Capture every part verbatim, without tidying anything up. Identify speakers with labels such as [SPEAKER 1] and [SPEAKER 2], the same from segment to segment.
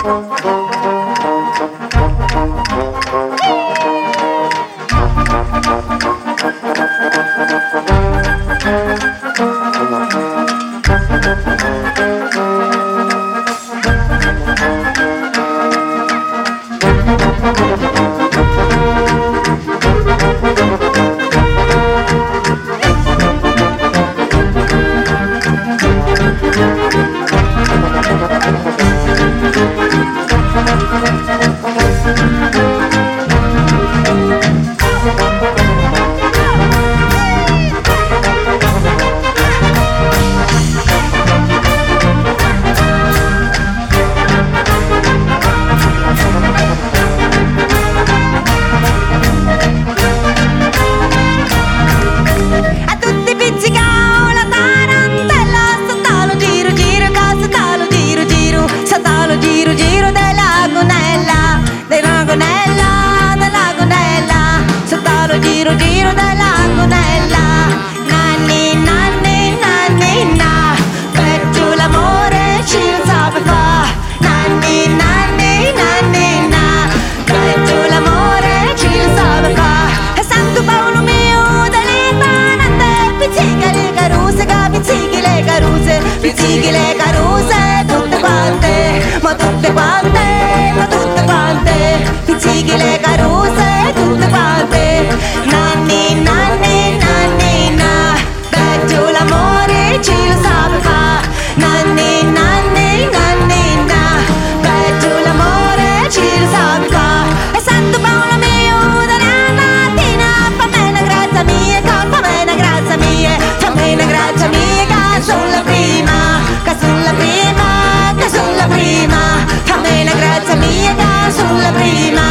[SPEAKER 1] Pizzighi le caruse, tutte quante, ma tutte quante, ma tutte quante. Pizzighi le caruse, tutte quante. Nanni, nanni, nanni, na. Peggio l'amore ci lo sape fa. Nanni, nanni, nanni, na. Peggio l'amore ci lo sape fa. E santo Paolo mio, dalla mattina, fammi una grazia mia, fammi una grazia mia, fammi una grazia mia, che sono la prima. Che sono la prima, che sono la prima. Fammi una grazia mia, che sono la prima.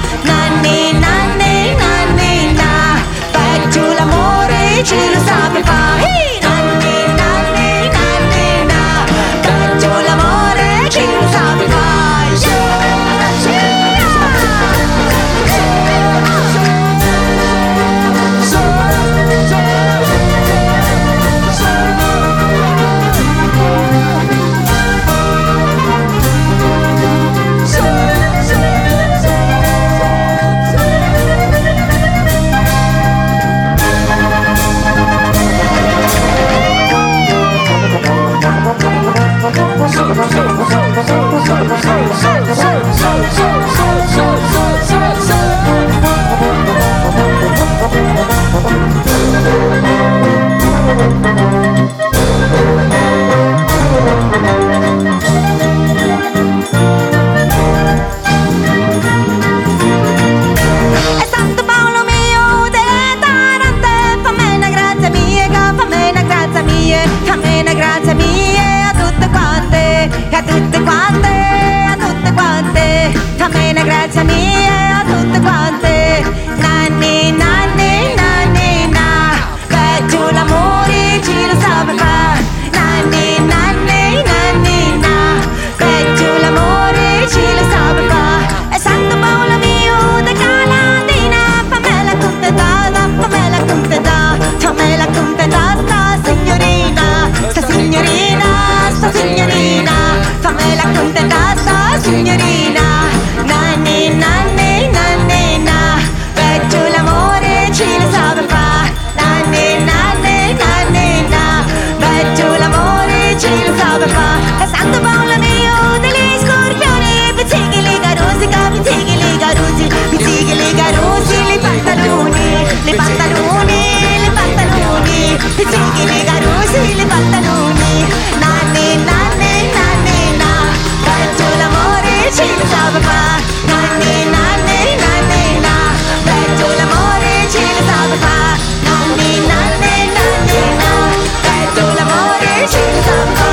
[SPEAKER 1] Nanni, nanni, nanni, na. Peggio l'amore ci lo sape fa. Nanni, nanni, nanni, na. Peggio l'amore ci lo sape fa. A tutte quante, a tutte quante, fammi una grazia mia, a tutte quante. Nanni, nanni, nanni, na. Peggio l'amore ci lo sape fa. Nanni, nanni, nanni, na. Peggio l'amore ci lo sape fa. E santo Paolo mio, da Calatina, fammela contentata, fammela contentata, fammela contentata, sta signorina, sta signorina, sta signorina. Fammela contentata, signorina. Nanni, nanni, nanni, na. Peggio l'amore ci lo sape fa. Nanni, nanni, nanni, na. Peggio l'amore ci lo sape fa. E santo Paolo mio, degli scorpioni, pizzighi li carosi, pizzighi li carosi, pizzighi li carosi, li pantaloni, li pantaloni, li pantaloni, pizzighi li carosi, li pantaloni. Nanni, nanni, nanni, na. Peggio l'amore ci lo sape fa. Nanni, nanni, nanni, na. Peggio l'amore ci lo sape fa. Nanni, nanni, nanni, na. Peggio l'amore ci lo sape fa.